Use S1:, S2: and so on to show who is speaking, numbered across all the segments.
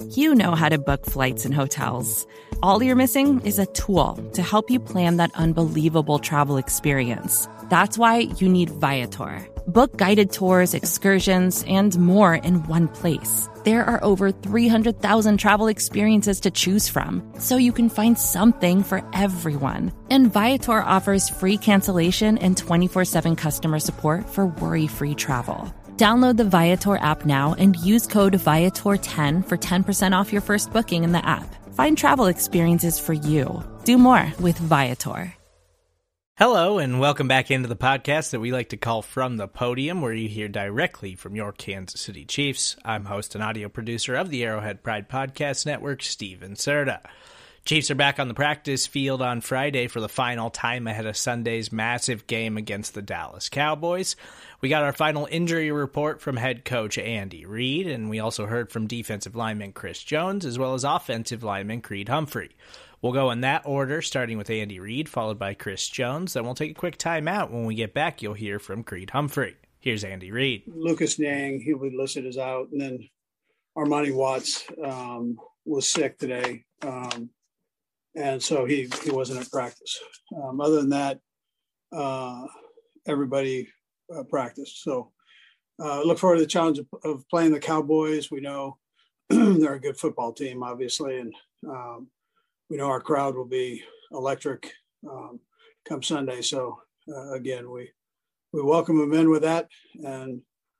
S1: You know how to book flights and hotels. All you're missing is a tool to help you plan that unbelievable travel experience. That's why you need Viator. Book guided tours, excursions, and more in one place. There are over 300,000 travel experiences to choose from, so you can find something for everyone. And Viator offers free cancellation and 24/7 customer support for worry-free travel. Download the Viator app now and use code Viator10 for 10% off your first booking in the app. Find travel experiences for you. Do more with Viator.
S2: Hello, and welcome back into the podcast that we like to call From the Podium, where you hear directly from your Kansas City Chiefs. I'm host and audio producer of the Arrowhead Pride Podcast Network, Steven Serta. Chiefs are back on the practice field on Friday for the final time ahead of Sunday's massive game against the Dallas Cowboys. We got our final injury report from head coach Andy Reid, and we also heard from defensive lineman Chris Jones, as well as offensive lineman Creed Humphrey. We'll go in that order, starting with Andy Reid, followed by Chris Jones. Then we'll take a quick timeout. When we get back, you'll hear from Creed Humphrey. Here's Andy Reid.
S3: Lucas Niang, he was listed as out, and then Armani Watts was sick today. And so he wasn't at practice. Other than that, everybody practiced. So look forward to the challenge of playing the Cowboys. We know they're a good football team, obviously, and we know our crowd will be electric come Sunday. So again, we welcome them in with that, and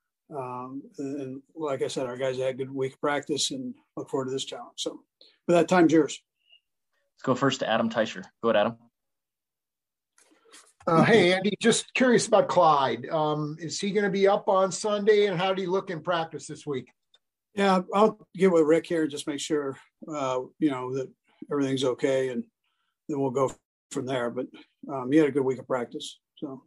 S3: like I said, our guys had a good week of practice, and look forward to this challenge. So, with that, time's yours.
S4: Let's go first to Adam Teicher. Go ahead,
S5: Adam. Hey, Andy, just curious about Clyde. Is he going to be up on Sunday, and how do you look in practice this week?
S3: Yeah, I'll get with Rick here and just make sure, that everything's okay, and then we'll go from there. But he had a good week of practice. So.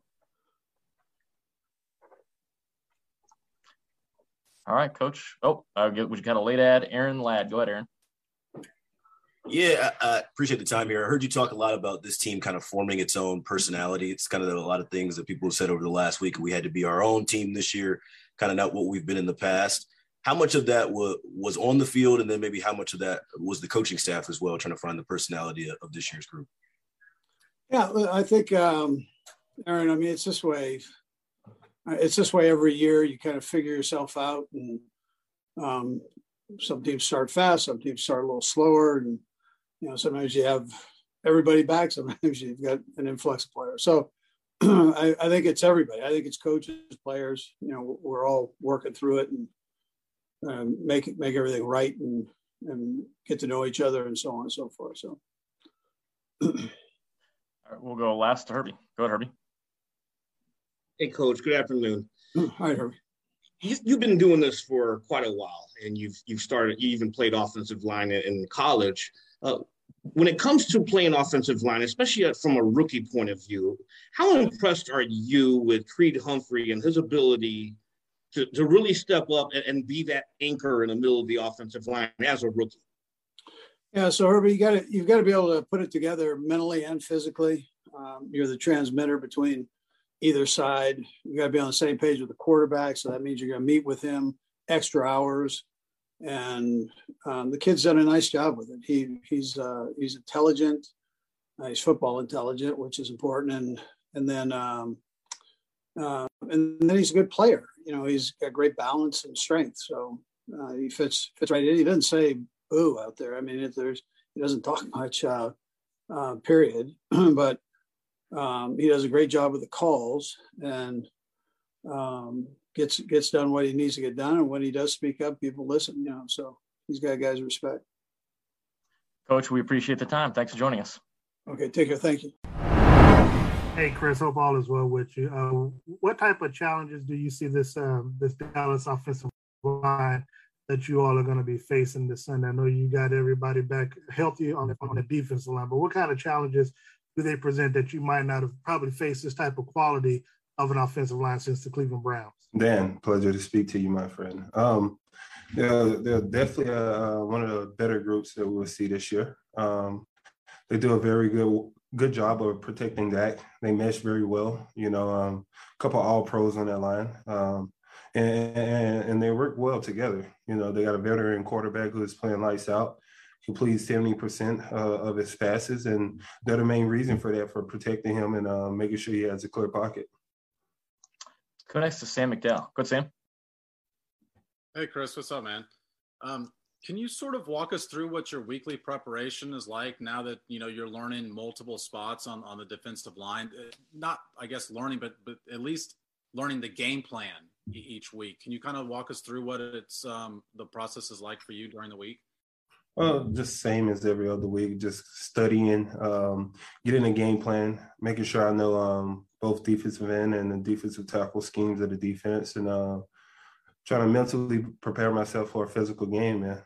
S4: All right, Coach. We got a late ad. Aaron Ladd. Go ahead, Aaron.
S6: Yeah, I appreciate the time here. I heard you talk a lot about this team kind of forming its own personality. It's kind of a lot of things that people have said over the last week. We had to be our own team this year, kind of not what we've been in the past. How much of that was on the field, and then maybe how much of that was the coaching staff as well, trying to find the personality of this year's group? Yeah,
S3: I think, Aaron, I mean, it's this way. It's this way every year. You kind of figure yourself out, and some teams start fast, some teams start a little slower, and sometimes you have everybody back, sometimes you've got an influx of players. So I think it's everybody. I think it's coaches, players. We're all working through it and make everything right and get to know each other and so on and so forth. So
S4: all right, we'll go last to Herbie. Go ahead, Herbie.
S7: Hey, Coach. Good afternoon.
S3: Hi, Herbie.
S7: You've been doing this for quite a while, and you even played offensive line in college. When it comes to playing offensive line, especially from a rookie point of view, how impressed are you with Creed Humphrey and his ability to really step up and be that anchor in the middle of the offensive line as a rookie?
S3: Yeah, so Herbie, you've got to be able to put it together mentally and physically. You're the transmitter between either side. You got to be on the same page with the quarterback, so that means you're going to meet with him extra hours. And the kid's done a nice job with it. He's intelligent. He's football intelligent, which is important. And then he's a good player. He's got great balance and strength. So he fits right in. He doesn't say boo out there. I mean, he doesn't talk much, period. But he does a great job with the calls and gets done what he needs to get done. And when he does speak up, people listen, so he's got guys' respect.
S4: Coach, we appreciate the time. Thanks for joining us.
S3: Okay, take care. Thank you.
S8: Hey, Chris, hope all is well with you. What type of challenges do you see this Dallas offensive line that you all are going to be facing this Sunday? I know you got everybody back healthy on the defensive line, but what kind of challenges do they present that you might not have probably faced this type of quality of an offensive line since the Cleveland Browns?
S9: Dan, pleasure to speak to you, my friend. They're definitely one of the better groups that we will see this year. They do a very good job of protecting Dak. They mesh very well. A couple All-Pros on that line. and they work well together. You know, they got a veteran quarterback who is playing lights out, completes 70% of his passes, and they're the main reason for that, for protecting him and making sure he has a clear pocket.
S4: Go next to Sam McDowell. Go ahead, Sam.
S10: Hey, Chris, what's up, man? Can you sort of walk us through what your weekly preparation is like now that, you know, you're learning multiple spots on the defensive line? Not, I guess, learning, but at least learning the game plan each week. Can you kind of walk us through what it's the process is like for you during the week?
S9: Well, just same as every other week, just studying, getting a game plan, making sure I know both defensive end and the defensive tackle schemes of the defense, and trying to mentally prepare myself for a physical game, man.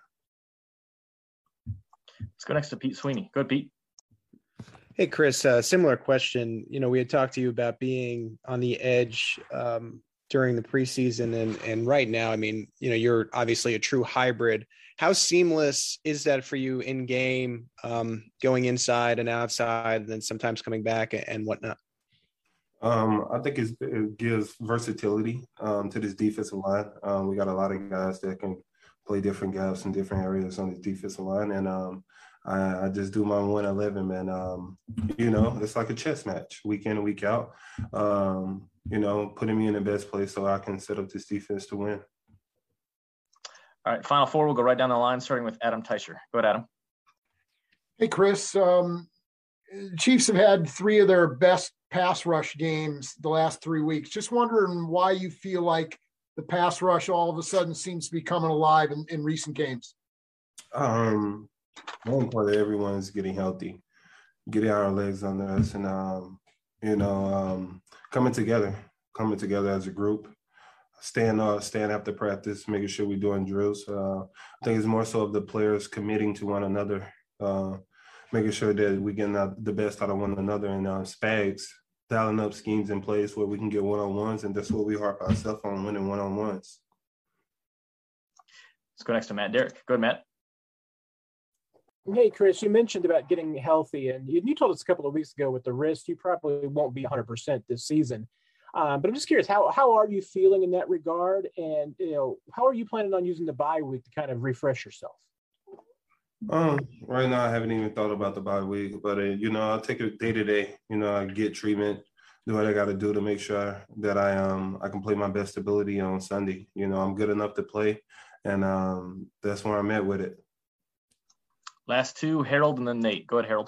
S4: Let's go next to Pete Sweeney. Go ahead, Pete.
S11: Hey, Chris, similar question. You know, we had talked to you about being on the edge during the preseason and right now, I mean, you know, you're obviously a true hybrid. How seamless is that for you in game, going inside and outside, and then sometimes coming back and whatnot?
S9: I think it gives versatility to this defensive line. We got a lot of guys that can play different gaps in different areas on the defensive line, and I just do my 111, man. You know, it's like a chess match, week in and week out. You know, putting me in the best place so I can set up this defense to win.
S4: All right, final four. We'll go right down the line, starting with Adam Teicher. Go ahead, Adam.
S5: Hey, Chris. Chiefs have had 3 of their best pass rush games the last 3 weeks. Just wondering why you feel like the pass rush all of a sudden seems to be coming alive in recent games.
S9: One part of everyone is getting healthy, getting our legs under us, and you know, coming together as a group, staying after practice, making sure we're doing drills. I think it's more so of the players committing to one another, making sure that we get the best out of one another, and Spags dialing up schemes in place where we can get one-on-ones, and that's what we harp ourselves on, winning one-on-ones.
S4: Let's go next to Matt Derrick. Go ahead, Matt.
S12: Hey, Chris, you mentioned about getting healthy, and you told us a couple of weeks ago with the wrist, you probably won't be 100% this season. But I'm just curious, how are you feeling in that regard? And, you know, how are you planning on using the bye week to kind of refresh yourself?
S9: Right now, I haven't even thought about the bye week, but, you know, I'll take it day to day. You know, I get treatment, do what I got to do to make sure that I can play my best ability on Sunday. You know, I'm good enough to play, and that's where I'm at with it.
S4: Last two, Harold and then Nate. Go ahead, Harold.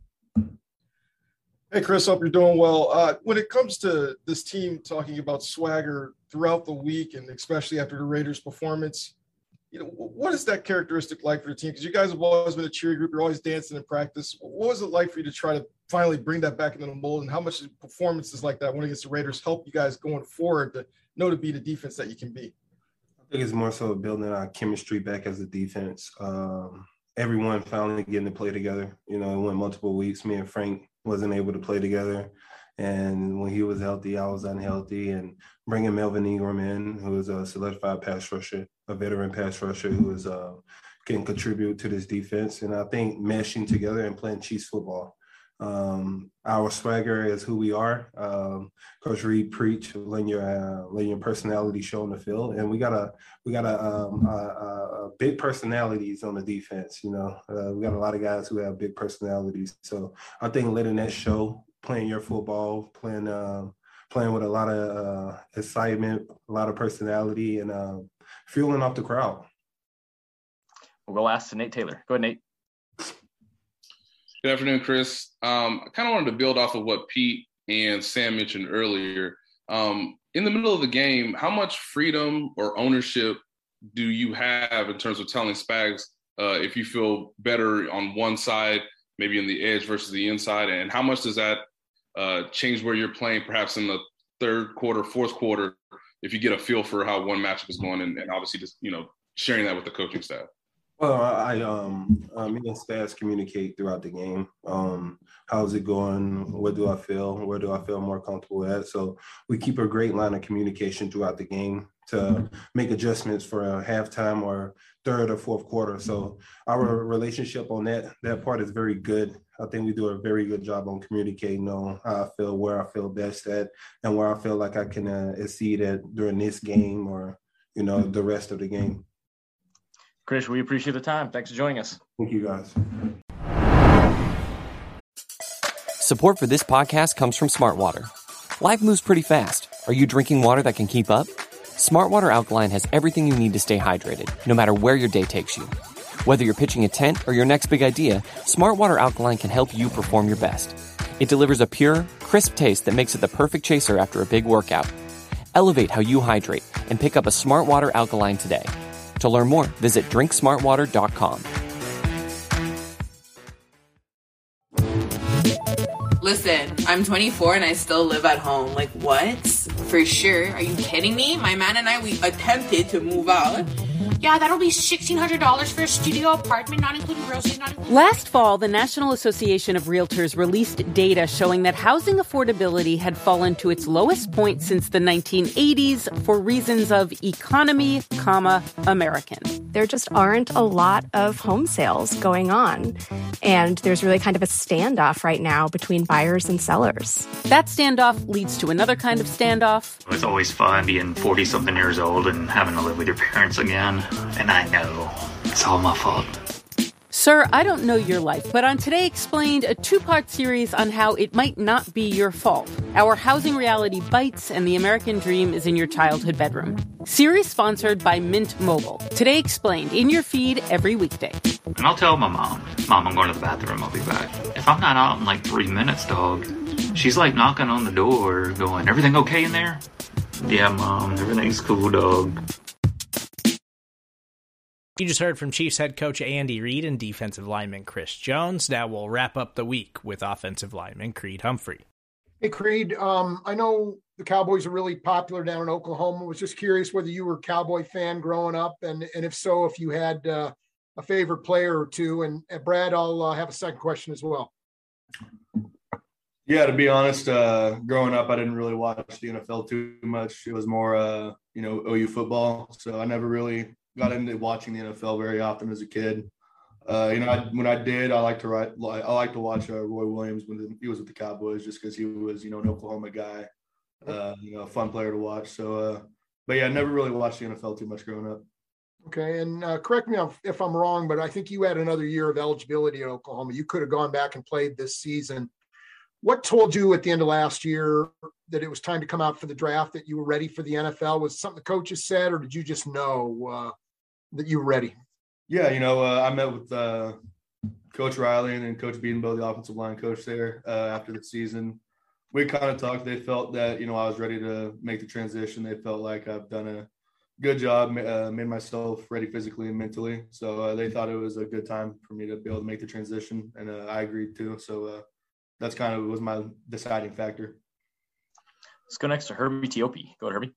S13: Hey, Chris, hope you're doing well. When it comes to this team talking about swagger throughout the week, and especially after the Raiders' performance, you know, what is that characteristic like for the team? Because you guys have always been a cheery group. You're always dancing in practice. What was it like for you to try to finally bring that back into the mold, and how much performances like that, when against the Raiders, help you guys going forward to know to be the defense that you can be?
S9: I think it's more so building our chemistry back as a defense. Everyone finally getting to play together. You know, it went multiple weeks. Me and Frank wasn't able to play together. And when he was healthy, I was unhealthy. And bringing Melvin Ingram in, who is a solidified pass rusher, a veteran pass rusher who is can contribute to this defense. And I think meshing together and playing Chiefs football. Our swagger is who we are. Coach Reed preach, letting your personality show on the field, and we got a big personalities on the defense. You know, we got a lot of guys who have big personalities. So I think letting that show, playing your football, playing with a lot of excitement, a lot of personality, and fueling off the crowd.
S4: We'll go last to Nate Taylor. Go ahead, Nate.
S14: Good afternoon, Chris. I kind of wanted to build off of what Pete and Sam mentioned earlier. In the middle of the game, how much freedom or ownership do you have in terms of telling Spags if you feel better on one side, maybe in the edge versus the inside? And how much does that change where you're playing, perhaps in the third quarter, fourth quarter, if you get a feel for how one matchup is going, and obviously just, you know, sharing that with the coaching staff?
S9: Well, me and Spaz communicate throughout the game. How's it going? What do I feel? Where do I feel more comfortable at? So we keep a great line of communication throughout the game to make adjustments for a halftime or third or fourth quarter. So our relationship on that part is very good. I think we do a very good job on communicating on how I feel, where I feel best at, and where I feel like I can exceed at during this game or, the rest of the game.
S4: Chris, we appreciate the time. Thanks for joining us.
S9: Thank you, guys.
S15: Support for this podcast comes from Smartwater. Life moves pretty fast. Are you drinking water that can keep up? Smartwater Alkaline has everything you need to stay hydrated, no matter where your day takes you. Whether you're pitching a tent or your next big idea, Smartwater Alkaline can help you perform your best. It delivers a pure, crisp taste that makes it the perfect chaser after a big workout. Elevate how you hydrate and pick up a Smartwater Alkaline today. To learn more, visit drinksmartwater.com.
S16: Listen, I'm 24 and I still live at home. Like, what? For sure. Are you kidding me? My man and I, we attempted to move out.
S17: Yeah, that'll be $1,600 for a studio apartment, not including groceries, not including...
S18: Last fall, the National Association of Realtors released data showing that housing affordability had fallen to its lowest point since the 1980s for reasons of economy, American.
S19: There just aren't a lot of home sales going on. And there's really kind of a standoff right now between buyers and sellers.
S18: That standoff leads to another kind of standoff.
S20: It's always fun being 40-something years old and having to live with your parents again. And I know it's all my fault.
S18: Sir, I don't know your life, but on Today Explained, a two-part series on how it might not be your fault. Our housing reality bites and the American dream is in your childhood bedroom. Series sponsored by Mint Mobile. Today Explained, in your feed every weekday.
S20: And I'll tell my mom, I'm going to the bathroom, I'll be back. If I'm not out in like 3 minutes, dog, she's like knocking on the door going, everything okay in there? Yeah, Mom, everything's cool, dog.
S2: You just heard from Chiefs head coach Andy Reid and defensive lineman Chris Jones. Now we'll wrap up the week with offensive lineman Creed Humphrey.
S5: Hey, Creed, I know the Cowboys are really popular down in Oklahoma. I was just curious whether you were a Cowboy fan growing up, and if so, if you had a favorite player or two. And Brad, I'll have a second question as well.
S21: Yeah, to be honest, growing up, I didn't really watch the NFL too much. It was more, OU football. So I never really got into watching the NFL very often as a kid. When I did, I like to watch Roy Williams when he was with the Cowboys, just because he was, an Oklahoma guy, a fun player to watch. So, but yeah, I never really watched the NFL too much growing up.
S5: Okay, and correct me if I'm wrong, but I think you had another year of eligibility at Oklahoma. You could have gone back and played this season. What told you at the end of last year that it was time to come out for the draft, that you were ready for the NFL? Was it something the coaches said, or did you just know that you were ready?
S21: Yeah, I met with Coach Riley and then Coach Bedenbaugh, the offensive line coach there, after the season. We kind of talked. They felt that, I was ready to make the transition. They felt like I've done a good job, made myself ready physically and mentally. So they thought it was a good time for me to be able to make the transition, and I agreed to. So that's kind of was my deciding factor.
S4: Let's go next to Herbie Teope. Go ahead, Herbie.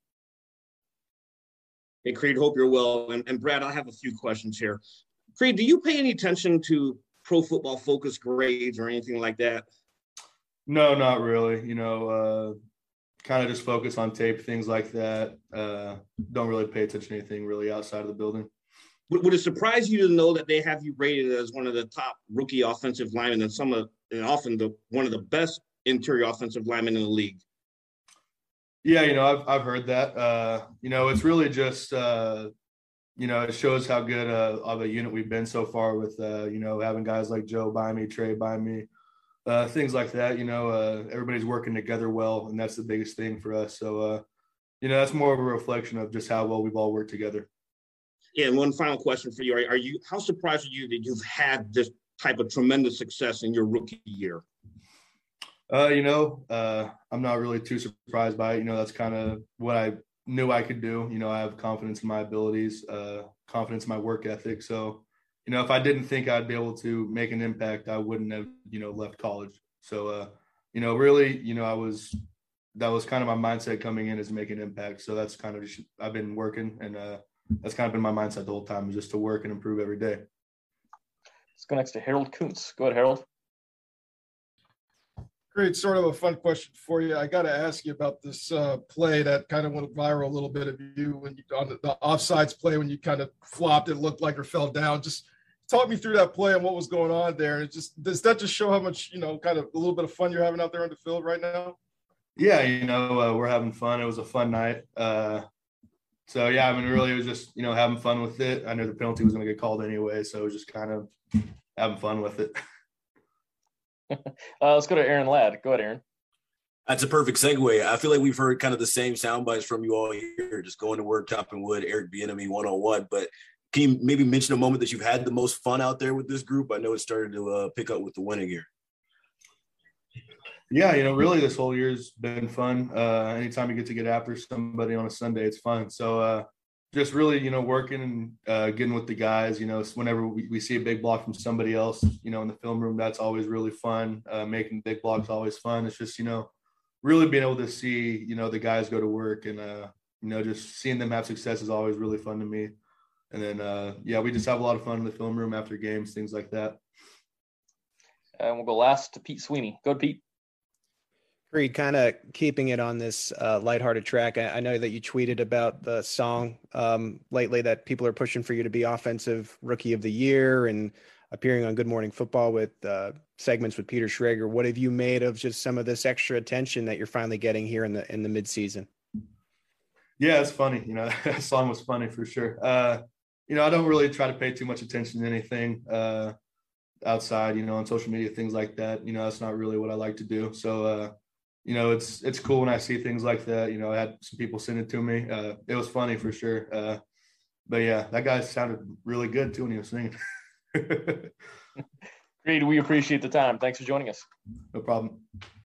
S7: Hey, Creed, hope you're well. And Brad, I have a few questions here. Creed, do you pay any attention to Pro Football Focus grades or anything like that?
S21: No, not really. Kind of just focus on tape, things like that. Don't really pay attention to anything really outside of the building.
S7: Would it surprise you to know that they have you rated as one of the top rookie offensive linemen and often one of the best interior offensive linemen in the league?
S21: Yeah, I've heard that. It's really just, it shows how good of a unit we've been so far with, having guys like Joe by me, Trey by me, things like that. Everybody's working together well, and that's the biggest thing for us. So, that's more of a reflection of just how well we've all worked together.
S7: Yeah, and one final question for you. How surprised are you that you've had this type of tremendous success in your rookie year?
S21: I'm not really too surprised by it. That's kind of what I knew I could do. I have confidence in my abilities, confidence in my work ethic. So, if I didn't think I'd be able to make an impact, I wouldn't have, left college. So, really, that was kind of my mindset coming in, is make an impact. So that's kind of, I've been working, and that's kind of been my mindset the whole time, is just to work and improve every day.
S4: Let's go next to Harold Kuntz. Go ahead, Harold.
S13: Great, sort of a fun question for you. I got to ask you about this play that kind of went viral a little bit of you when you on the offsides play when you kind of flopped, it looked like or fell down. Just talk me through that play and what was going on there. And does that just show how much, kind of a little bit of fun you're having out there on the field right now?
S21: Yeah, we're having fun. It was a fun night. So yeah, I mean, really, it was just having fun with it. I knew the penalty was going to get called anyway, so it was just kind of having fun with it.
S4: Let's go to Aaron Ladd. Go ahead, Aaron.
S6: That's a perfect segue. I feel like we've heard kind of the same sound bites from you all here, just going to work, chopping wood, Eric Bieniemy one-on-one. But can you maybe mention a moment that you've had the most fun out there with this group? I know it started to pick up with the winning here.
S21: Yeah, really this whole year's been fun. Anytime you get to get after somebody on a Sunday, it's fun. So just really, working and getting with the guys, whenever we see a big block from somebody else, in the film room, that's always really fun. Making big blocks always fun. It's just, really being able to see, the guys go to work and, just seeing them have success is always really fun to me. And then, we just have a lot of fun in the film room after games, things like that.
S4: And we'll go last to Pete Sweeney. Go to Pete.
S11: Reed, kind of keeping it on this lighthearted track. I know that you tweeted about the song lately that people are pushing for you to be Offensive Rookie of the Year and appearing on Good Morning Football with segments with Peter Schrager. What have you made of just some of this extra attention that you're finally getting here in the midseason?
S21: Yeah, it's funny. That song was funny for sure. I don't really try to pay too much attention to anything outside, on social media, things like that. That's not really what I like to do. So, it's cool when I see things like that. I had some people send it to me. It was funny for sure. But yeah, that guy sounded really good too when he was singing.
S4: Great. We appreciate the time. Thanks for joining us.
S21: No problem.